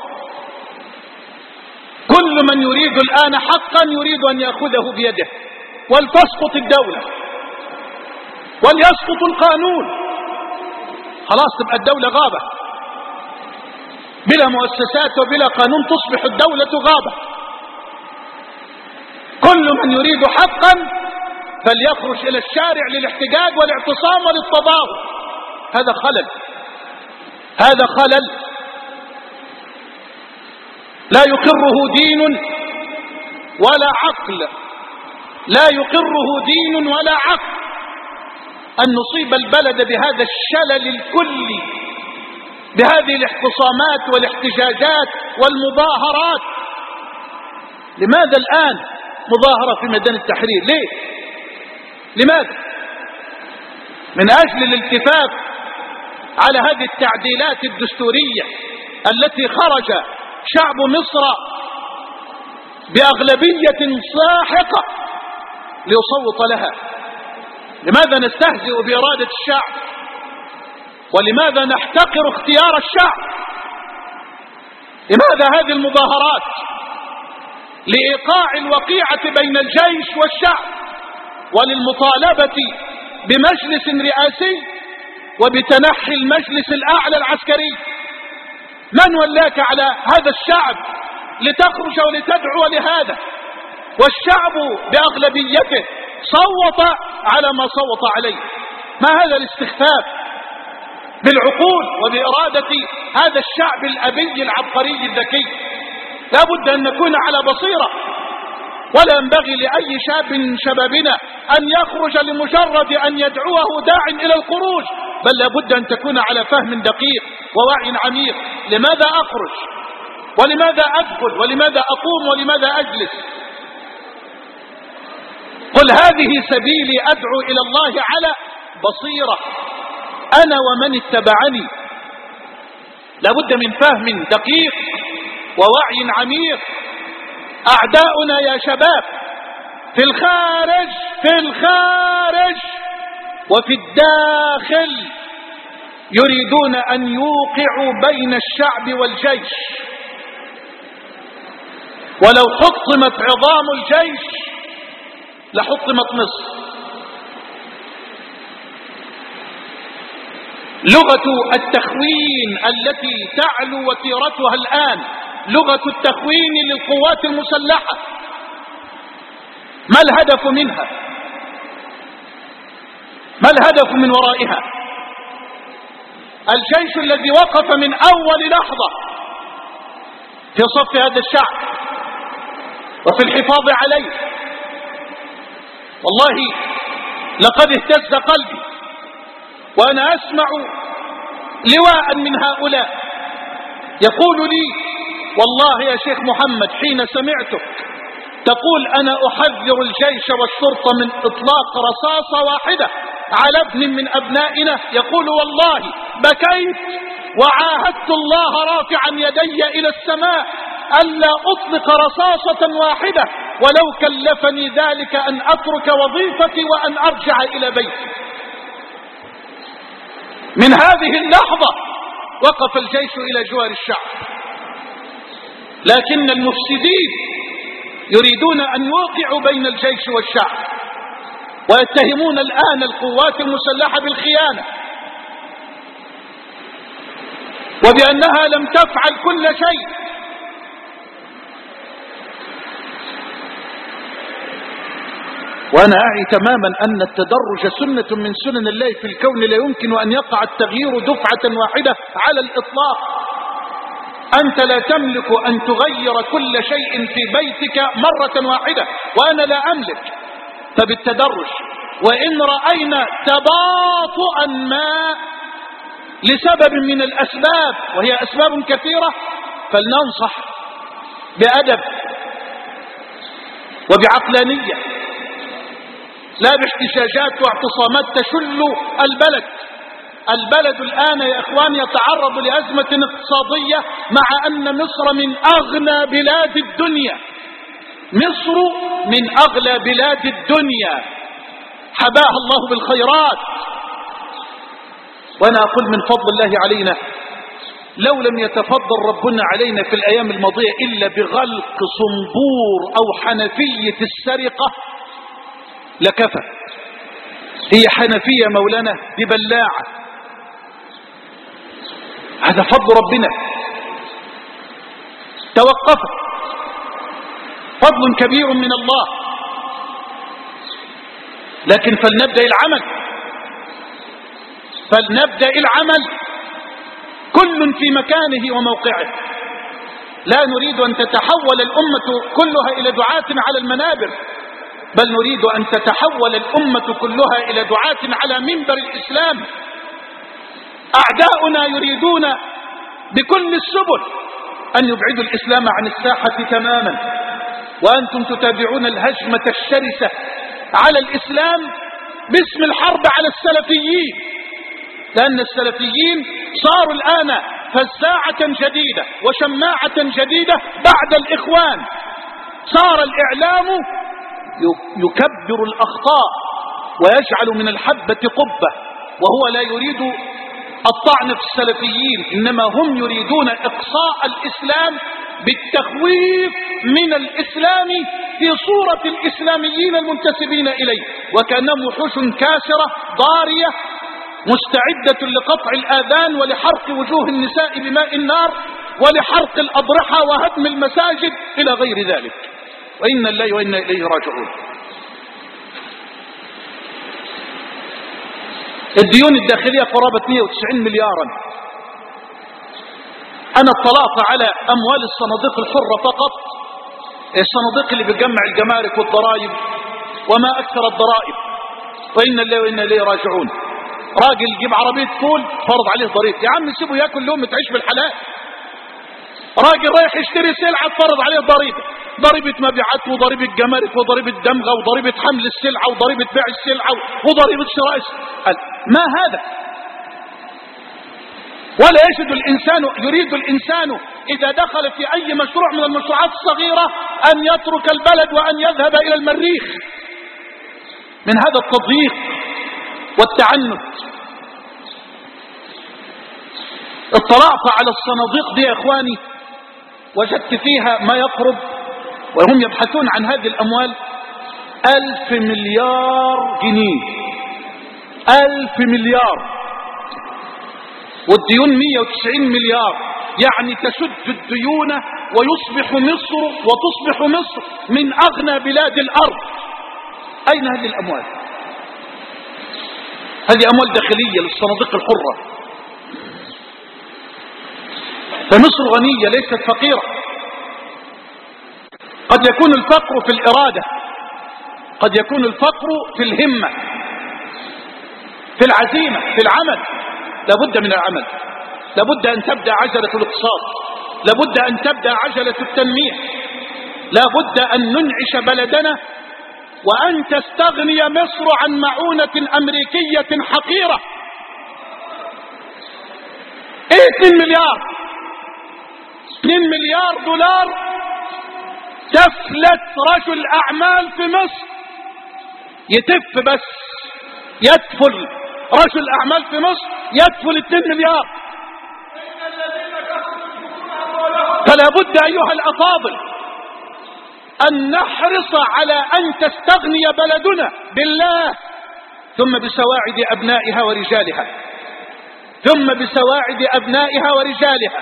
كل من يريد الآن حقا يريد أن يأخذه بيده، ولتسقط الدولة وليسقط القانون، خلاص تبقى الدولة غابة بلا مؤسسات وبلا قانون، تصبح الدولة غابة. كل من يريد حقا فليخرج إلى الشارع للاحتجاج والاعتصام وللتظاهر. هذا خلل، هذا خلل لا يقره دين ولا عقل، لا يقره دين ولا عقل أن نصيب البلد بهذا الشلل الكلي، بهذه الاعتصامات والاحتجاجات والمظاهرات. لماذا الآن مظاهرة في ميدان التحرير؟ ليه؟ لماذا؟ من أجل الالتفاف على هذه التعديلات الدستورية التي خرج شعب مصر بأغلبية ساحقة ليصوت لها. لماذا نستهزئ بإرادة الشعب؟ ولماذا نحتقر اختيار الشعب؟ لماذا هذه المظاهرات؟ لإيقاع الوقيعة بين الجيش والشعب، وللمطالبة بمجلس رئاسي وبتنحي المجلس الأعلى العسكري. من ولاك على هذا الشعب لتخرج ولتدعو لهذا؟ والشعب بأغلبيته صوت على ما صوت عليه. ما هذا الاستخفاف بالعقول وبإرادة هذا الشعب الأبي العبقري الذكي؟ لا بد أن نكون على بصيرة، ولا ينبغي لأي شاب من شبابنا أن يخرج لمجرد أن يدعوه داع إلى الخروج، بل لا بد أن تكون على فهم دقيق ووعي عميق. لماذا أخرج؟ ولماذا أدخل؟ ولماذا أقوم؟ ولماذا أجلس؟ قل هذه سبيلي أدعو إلى الله على بصيرة أنا ومن اتبعني. لا بد من فهم دقيق ووعي عميق. أعداؤنا يا شباب في الخارج وفي الداخل يريدون أن يوقعوا بين الشعب والجيش، ولو حطمت عظام الجيش لحطمت مصر. لغة التخوين التي تعلو وتيرتها الآن لغة التخوين للقوات المسلحة. ما الهدف منها؟ ما الهدف من ورائها؟ الجيش الذي وقف من أول لحظة في صف هذا الشعب وفي الحفاظ عليه. والله لقد اهتز قلبي وأنا أسمع لواء من هؤلاء يقول لي والله يا شيخ محمد حين سمعتك تقول أنا أحذر الجيش والشرطة من إطلاق رصاصة واحدة على ابن من أبنائنا، يقول والله بكيت وعاهدت الله رافعا يدي إلى السماء ألا أطلق رصاصة واحدة ولو كلفني ذلك أن أترك وظيفتي وأن أرجع إلى بيتي. من هذه اللحظة وقف الجيش إلى جوار الشعب، لكن المفسدين يريدون أن يوقعوا بين الجيش والشعب، ويتهمون الآن القوات المسلحة بالخيانة وبأنها لم تفعل كل شيء. وأنا أعي تماما أن التدرج سنة من سنن الله في الكون، لا يمكن أن يقع التغيير دفعة واحدة على الإطلاق. أنت لا تملك أن تغير كل شيء في بيتك مرة واحدة، وأنا لا أملك. فبالتدرج، وإن رأينا تباطؤا ما لسبب من الأسباب، وهي أسباب كثيرة، فلننصح بأدب وبعقلانية، لا باحتجاجات واعتصامات تشل البلد. البلد الآن يا إخوان يتعرض لأزمة اقتصادية، مع أن مصر من أغنى بلاد الدنيا. مصر من أغلى بلاد الدنيا، حباها الله بالخيرات. وأنا أقول من فضل الله علينا، لو لم يتفضل ربنا علينا في الأيام الماضية إلا بغلق صنبور أو حنفية السرقة لكفى. هي حنفية مولانا، دي بلاعة، هذا فضل ربنا. توقفت، فضل كبير من الله. لكن فلنبدأ العمل، كل في مكانه وموقعه. لا نريد أن تتحول الأمة كلها إلى دعاة على المنابر، بل نريد أن تتحول الأمة كلها إلى دعاة على منبر الإسلام. أعداؤنا يريدون بكل السبل أن يبعدوا الإسلام عن الساحة تماما، وأنتم تتابعون الهجمة الشرسة على الإسلام باسم الحرب على السلفيين، لأن السلفيين صاروا الآن فزاعة جديدة وشماعة جديدة بعد الإخوان. صار الإعلام يكبر الأخطاء ويجعل من الحبة قبة، وهو لا يريد الطعن في السلفيين، إنما هم يريدون إقصاء الإسلام بالتخويف من الإسلام في صورة الإسلاميين المنتسبين إليه، وكأنهم وحوش كاسرة ضارية مستعدة لقطع الآذان ولحرق وجوه النساء بماء النار ولحرق الأضرحة وهدم المساجد إلى غير ذلك. وإنا لله وإنا إليه راجعون. الديون الداخلية قرابة 190 مليارا. أنا اطلعت على أموال الصناديق الحرة فقط، الصناديق اللي بتجمع الجمارك والضرائب وما أكثر الضرائب. وإنا لله وإنا إليه راجعون. راجل يجيب عربية فول فرض عليه ضريبة، يا عم سيبه ياكل لقمة تعيش بالحلال. راجل رايح يشتري سلعة فرض عليه ضريبة مبيعات وضريبة جمارك وضريبة دمغة وضريبة حمل السلعة وضريبة بيع السلعة وضريبة شراء. ما هذا؟ ولا يريد الإنسان إذا دخل في أي مشروع من المشروعات الصغيرة أن يترك البلد وأن يذهب إلى المريخ من هذا التضييق والتعنت. اطلعت على الصناديق دي يا إخواني، وجدت فيها ما يقرب، وهم يبحثون عن هذه الأموال، 1000 مليار جنيه. 1000 مليار، والديون 190 مليار. يعني تسد الديون وتصبح مصر من أغنى بلاد الأرض. أين هذه الأموال؟ هذه أموال داخلية للصناديق الحرة. فمصر غنية ليست فقيرة. قد يكون الفقر في الإرادة، قد يكون الفقر في الهمة، في العزيمة، في العمل. لابد من العمل، لابد أن تبدأ عجلة الاقتصاد، لابد أن تبدأ عجلة التنمية، لابد أن ننعش بلدنا، وأن تستغني مصر عن معونة أمريكية حقيرة. 2 مليار، 2 مليار دولار تفلت رجل أعمال في مصر يتف بس يدفل رجل أعمال في مصر يدفل 2 مليار. فلا بد أيها الأفاضل أن نحرص على أن تستغني بلدنا بالله ثم بسواعد أبنائها ورجالها، ثم بسواعد أبنائها ورجالها.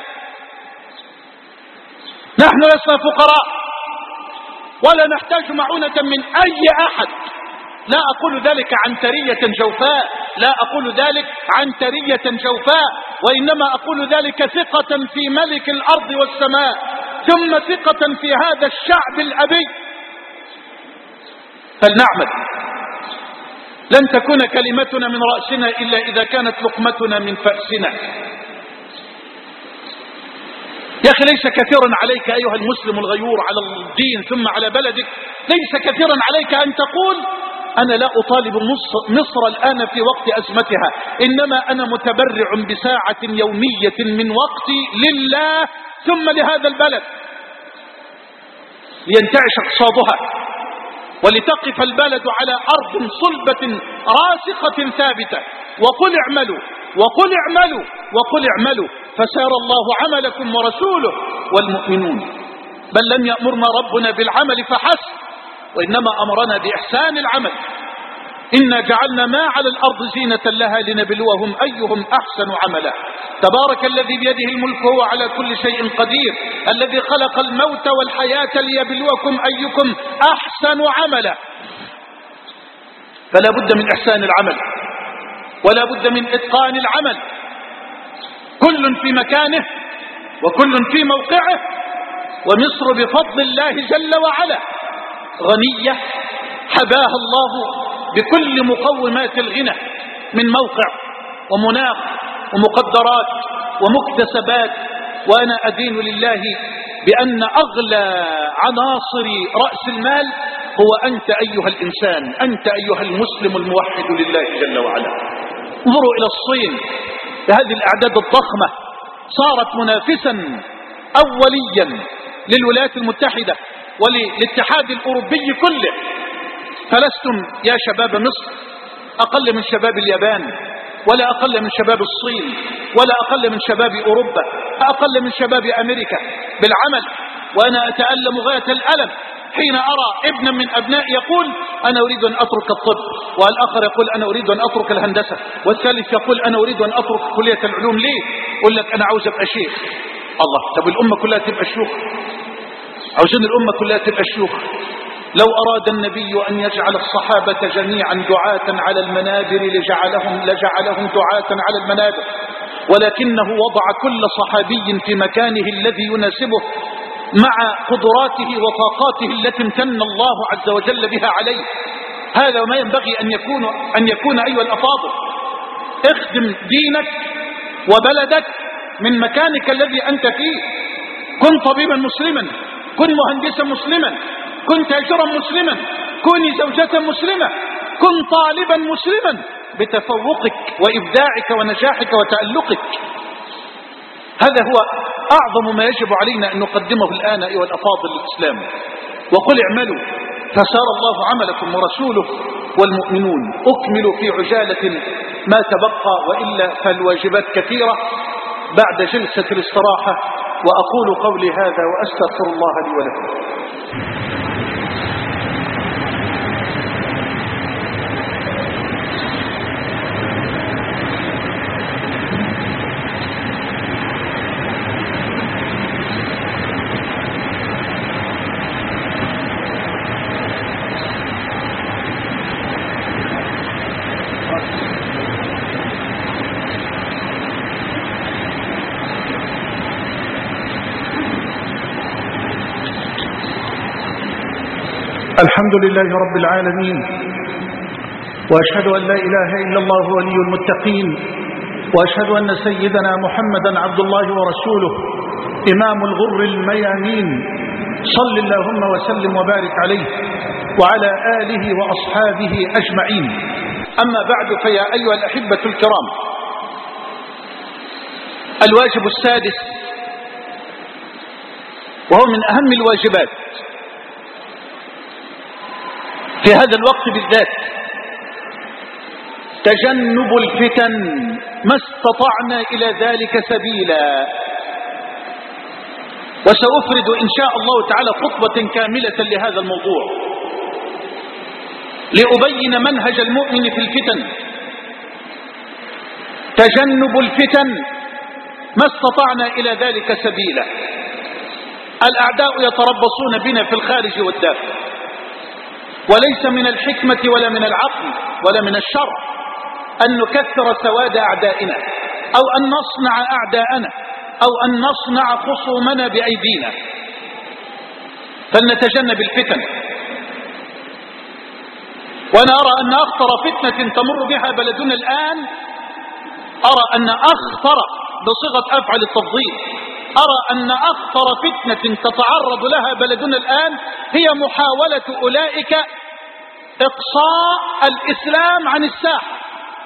نحن لسنا فقراء ولا نحتاج معونة من أي أحد. لا أقول ذلك عنترية جوفاء، لا أقول ذلك عنترية جوفاء، وإنما أقول ذلك ثقة في ملك الأرض والسماء، ثم ثقة في هذا الشعب الأبي. فلنعمل. لن تكون كلمتنا من رأسنا إلا إذا كانت لقمتنا من فأسنا. يا أخي ليس كثيرا عليك أيها المسلم الغيور على الدين ثم على بلدك، ليس كثيرا عليك أن تقول أنا لا أطالب مصر الآن في وقت أزمتها، إنما أنا متبرع بساعة يومية من وقتي لله ثم لهذا البلد لينتعش اقتصادها ولتقف البلد على أرض صلبة راسخة ثابتة. وقل اعملوا وقل اعملوا وقل اعملوا فسار الله عملكم ورسوله والمؤمنون. بل لم يأمرنا ربنا بالعمل فحسب، وإنما أمرنا بإحسان العمل. إنا جعلنا ما على الأرض زينة لها لنبلوهم أيهم أحسن عملا. تبارك الذي بيده الملك وهو على كل شيء قدير، الذي خلق الموت والحياة ليبلوكم أيكم أحسن عملا. فلا بد من إحسان العمل ولا بد من إتقان العمل، كل في مكانه وكل في موقعه. ومصر بفضل الله جل وعلا غنية حباها الله بكل مقومات الغنى من موقع ومناخ ومقدرات ومكتسبات. وأنا أدين لله بأن أغلى عناصر رأس المال هو أنت أيها الإنسان، أنت أيها المسلم الموحد لله جل وعلا. انظروا إلى الصين بهذه الأعداد الضخمة، صارت منافسا أوليا للولايات المتحدة وللاتحاد الأوروبي كله. فلستم يا شباب مصر أقل من شباب اليابان، ولا أقل من شباب الصين، ولا أقل من شباب أوروبا، أقل من شباب أمريكا بالعمل. وأنا أتألم غاية الألم حين أرى ابنا من أبنائي يقول أنا أريد أن أترك الطب، والآخر يقول أنا أريد أن أترك الهندسة، والثالث يقول أنا أريد أن أترك كلية العلوم. ليه؟ يقول لك أنا عاوز أبقى شيخ. الله، طب الأمة كلها تبقى شيوخ؟ عاوزين الأمة كلها تبقى شيوخ. لو أراد النبي أن يجعل الصحابة جميعا دعاة على المنابر لجعلهم دعاة على المنابر، ولكنه وضع كل صحابي في مكانه الذي يناسبه مع قدراته وطاقاته التي امتن الله عز وجل بها عليه. هذا ما ينبغي أن يكون أيها الأفاضل. اخدم دينك وبلدك من مكانك الذي أنت فيه. كن طبيبا مسلما، كن مهندسا مسلما، كن تاجرا مسلما، كوني زوجة مسلمة، كن طالبا مسلما بتفوقك وإبداعك ونجاحك وتألقك. هذا هو أعظم ما يجب علينا أن نقدمه الآن أيها الأفاضل للإسلام. وقل اعملوا فسار الله عملكم ورسوله والمؤمنون. أكملوا في عجالة ما تبقى، وإلا فالواجبات كثيرة بعد جلسة الاستراحة. وأقول قولي هذا وأستغفر الله لي ولكم. الحمد لله رب العالمين، وأشهد أن لا إله إلا الله ولي المتقين، وأشهد أن سيدنا محمدا عبد الله ورسوله إمام الغر الميامين. صل اللهم وسلم وبارك عليه وعلى آله وأصحابه أجمعين. أما بعد، فيا أيها الأحبة الكرام، الواجب السادس وهو من أهم الواجبات في هذا الوقت بالذات تجنب الفتن ما استطعنا إلى ذلك سبيلا. وسأفرد إن شاء الله تعالى خطبة كاملة لهذا الموضوع لأبين منهج المؤمن في الفتن. تجنب الفتن ما استطعنا إلى ذلك سبيلا. الأعداء يتربصون بنا في الخارج والداخل، وليس من الحكمة ولا من العقل ولا من الشرع أن نكثر سواد أعدائنا أو أن نصنع أعداءنا أو أن نصنع خصومنا بأيدينا، فلنتجنب الفتن. وأنا أرى أن أخطر فتنة تمر بها بلدنا الآن، أرى أن أخطر بصيغة أفعل التفضيل، أرى أن أخطر فتنة تتعرض لها بلدنا الآن هي محاولة أولئك إقصاء الإسلام عن الساحة.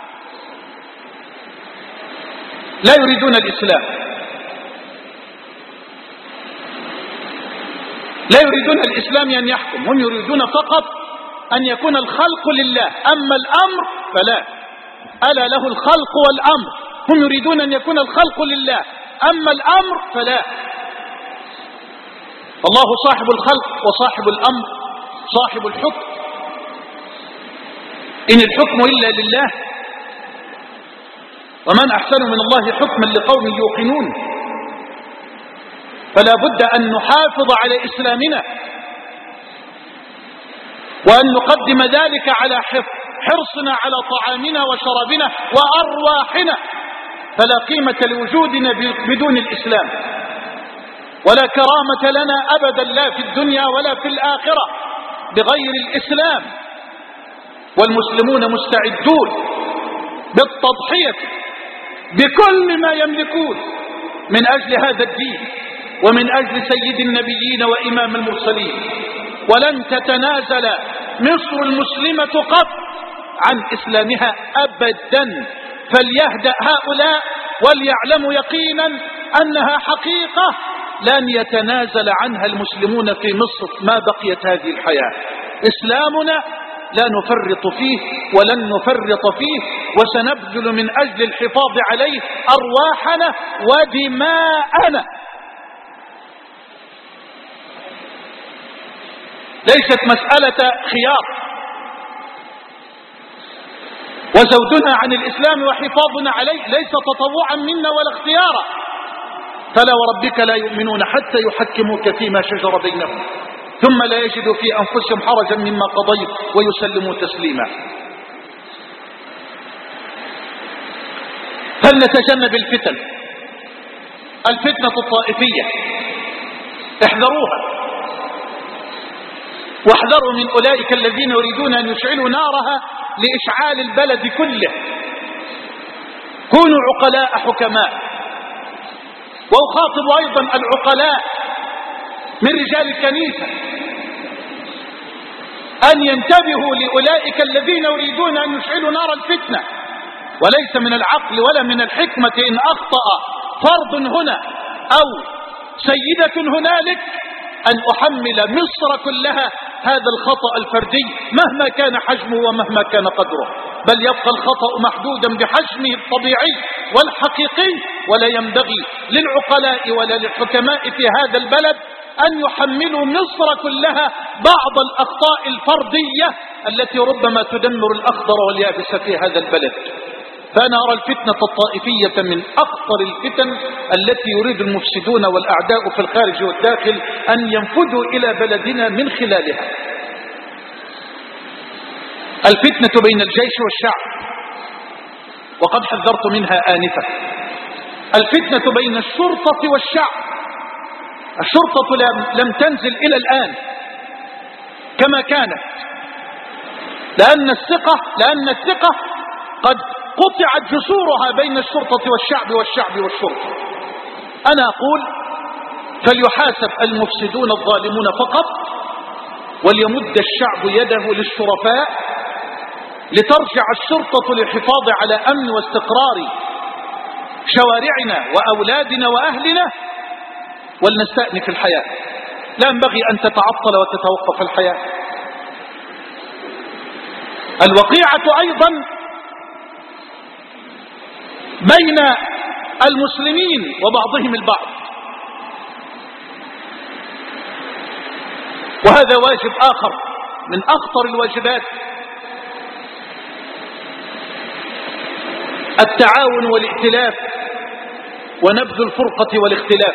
لا يريدون الإسلام، لا يريدون الإسلام أن يحكم، هم يريدون فقط أن يكون الخلق لله، أما الأمر فلا. ألا له الخلق والأمر، هم يريدون أن يكون الخلق لله، أما الأمر فلا. الله صاحب الخلق وصاحب الأمر صاحب الحكم، إن الحكم إلا لله، ومن أحسن من الله حكما لقوم يوقنون. فلا بد أن نحافظ على إسلامنا وأن نقدم ذلك على حرصنا على طعامنا وشرابنا وأرواحنا، فلا قيمة لوجودنا بدون الإسلام، ولا كرامة لنا أبدا لا في الدنيا ولا في الآخرة بغير الإسلام. والمسلمون مستعدون بالتضحية بكل ما يملكون من أجل هذا الدين ومن أجل سيد النبيين وإمام المرسلين. ولن تتنازل مصر المسلمة قط عن إسلامها أبدا، فليهدأ هؤلاء وليعلموا يقينا أنها حقيقة لن يتنازل عنها المسلمون في مصر ما بقيت هذه الحياة. إسلامنا لا نفرط فيه ولن نفرط فيه، وسنبذل من أجل الحفاظ عليه أرواحنا ودماءنا. ليست مسألة خيار، وزودنا عن الإسلام وحفاظنا عليه ليس تطوعا منا ولا اختيارا. فلا وربك لا يؤمنون حتى يحكموك فيما شجر بينهم ثم لا يجدوا في أنفسهم حرجا مما قضيت ويسلموا تسليما. فلنتجنب الفتن، الفتنة الطائفية احذروها، واحذروا من أولئك الذين يريدون أن يشعلوا نارها لإشعال البلد كله. كونوا عقلاء حكماء. وأخاطب أيضا العقلاء من رجال الكنيسة أن ينتبهوا لأولئك الذين يريدون أن يشعلوا نار الفتنة. وليس من العقل ولا من الحكمة إن أخطأ فرد هنا أو سيدة هنالك أن أحمل مصر كلها هذا الخطأ الفردي مهما كان حجمه ومهما كان قدره، بل يبقى الخطأ محدودا بحجمه الطبيعي والحقيقي. ولا ينبغي للعقلاء ولا للحكماء في هذا البلد أن يحملوا مصر كلها بعض الأخطاء الفردية التي ربما تدمر الأخضر واليابس في هذا البلد. فأنا أرى الفتنة الطائفية من أخطر الفتن التي يريد المفسدون والأعداء في الخارج والداخل أن ينفذوا إلى بلدنا من خلالها. الفتنة بين الجيش والشعب، وقد حذرت منها آنفا. الفتنة بين الشرطة والشعب. الشرطة لم تنزل إلى الآن كما كانت، لأن الثقة قد قطعت جسورها بين الشرطة والشعب والشعب والشرطة. أنا أقول فليحاسب المفسدون الظالمون فقط، وليمد الشعب يده للشرفاء لترجع الشرطة للحفاظ على أمن واستقرار شوارعنا وأولادنا وأهلنا، ولنستأنف الحياة. لا ينبغي أن تتعطل وتتوقف الحياة. الوقيعة أيضا بين المسلمين وبعضهم البعض، وهذا واجب آخر من أخطر الواجبات، التعاون والائتلاف ونبذ الفرقة والاختلاف.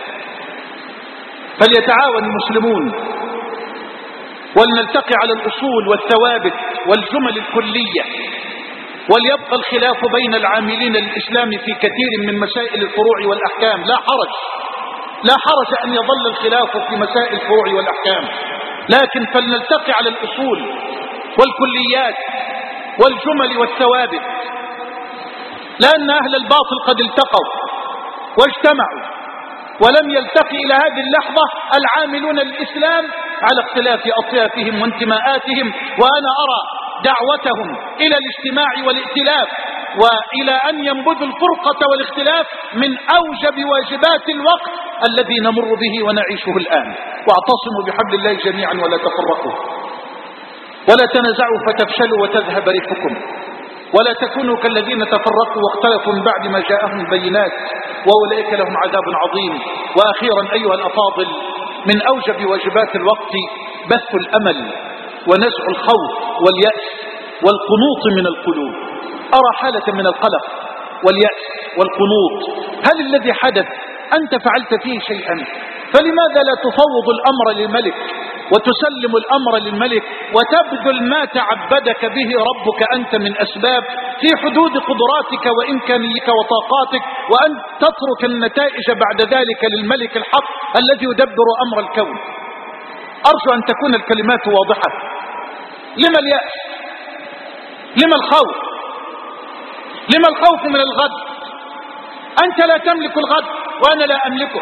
فليتعاون المسلمون ولنلتقي على الأصول والثوابت والجمل الكلية، وليبقى الخلاف بين العاملين للإسلام في كثير من مسائل الفروع والأحكام، لا حرج أن يظل الخلاف في مسائل الفروع والأحكام، لكن فلنلتقي على الأصول والكليات والجمل والثوابت، لأن أهل الباطل قد التقوا واجتمعوا، ولم يلتقي إلى هذه اللحظة العاملون للإسلام على اختلاف أطيافهم وانتماءاتهم. وأنا أرى دعوتهم إلى الاجتماع والائتلاف وإلى أن ينبذوا الفرقة والاختلاف من أوجب واجبات الوقت الذي نمر به ونعيشه الآن. واعتصموا بحبل الله جميعا ولا تفرقوا ولا تنازعوا فتفشلوا وتذهب ريحكم، ولا تكونوا كالذين تفرقوا واختلفوا من بعد ما جاءهم البينات وأولئك لهم عذاب عظيم. وأخيرا أيها الأفاضل، من أوجب واجبات الوقت بث الأمل ونزع الخوف واليأس والقنوط من القلوب. أرى حالة من القلق واليأس والقنوط. هل الذي حدث أنت فعلت فيه شيئا؟ فلماذا لا تفوض الأمر للملك وتسلم الأمر للملك وتبذل ما تعبدك به ربك أنت من أسباب في حدود قدراتك وإمكانيك وطاقاتك، وأن تترك النتائج بعد ذلك للملك الحق الذي يدبر أمر الكون. أرجو أن تكون الكلمات واضحة. لما اليأس؟ لما الخوف؟ لما الخوف من الغد؟ أنت لا تملك الغد وأنا لا أملكه.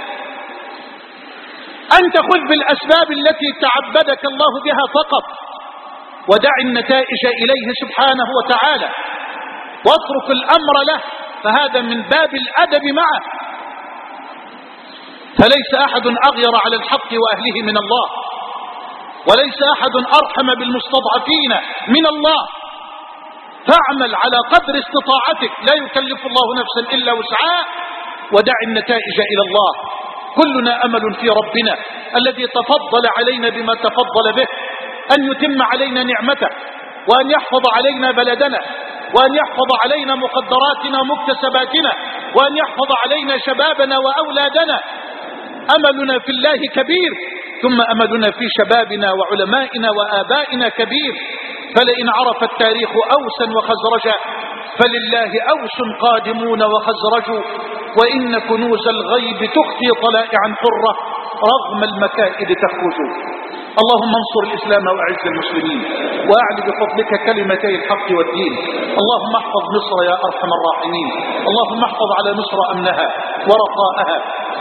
أنت خذ بالأسباب التي تعبدك الله بها فقط، ودع النتائج إليه سبحانه وتعالى، واترك الأمر له، فهذا من باب الأدب معه. فليس أحد أغير على الحق وأهله من الله، وليس أحد أرحم بالمستضعفين من الله. فاعمل على قدر استطاعتك، لا يكلف الله نفسا إلا وسعها، ودع النتائج إلى الله. كلنا أمل في ربنا الذي تفضل علينا بما تفضل به، أن يتم علينا نعمته، وأن يحفظ علينا بلدنا، وأن يحفظ علينا مقدراتنا ومكتسباتنا، وأن يحفظ علينا شبابنا وأولادنا. أملنا في الله كبير، ثم أملنا في شبابنا وعلمائنا وآبائنا كبير. فلئن عرف التاريخ أوسا وخزرجا فلله أوس قادمون وخزرج، وإن كنوز الغيب تخفي طلائعا حرة رغم المكائد تخرج. اللهم انصر الإسلام وأعز المسلمين، وأعل بفضلك كلمتي الحق والدين. اللهم احفظ مصر يا أرحم الراحمين. اللهم احفظ على مصر أمنها ورخاءها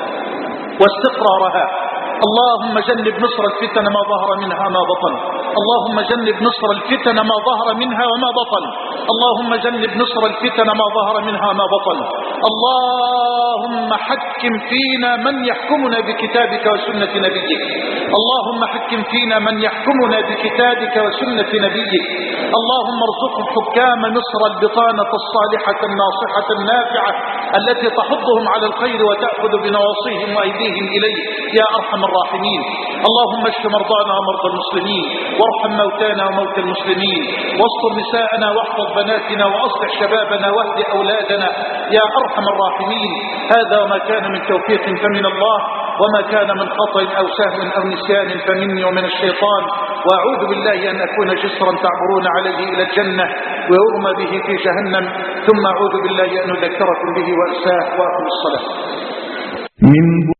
واستقرارها. اللهم جنب مصر الفتن ما ظهر منها ما بطن. اللهم جنب مصر الفتن ما ظهر منها وما بطن. اللهم جنب مصر الفتن ما ظهر منها ما بطن. اللهم حكم فينا من يحكمنا بكتابك وسنة نبيك. اللهم حكم فينا من يحكمنا بكتابك وسنة نبيك. اللهم ارزق حكام مصر البطانة الصالحة الناصحة النافعة التي تحضهم على الخير وتأخذ بنواصيهم وأيديهم إليه يا أرحم الراحمين. اللهم اشف مرضانا ومرضى المسلمين، وارحم موتانا وموتى المسلمين، واستر نساءنا واحفظ بناتنا، وأصلح شبابنا واهد أولادنا يا أرحم الراحمين. هذا وما كان من توفيق فمن الله، وما كان من خطأ أو سهو أو نسيان فمني ومن الشيطان. وأعوذ بالله أن أكون جسرا تعبرون عليه إلى الجنة ويرمى به في جهنم، ثم أعوذ بالله أن أذكركم به وأنساه وأقم الصلاة.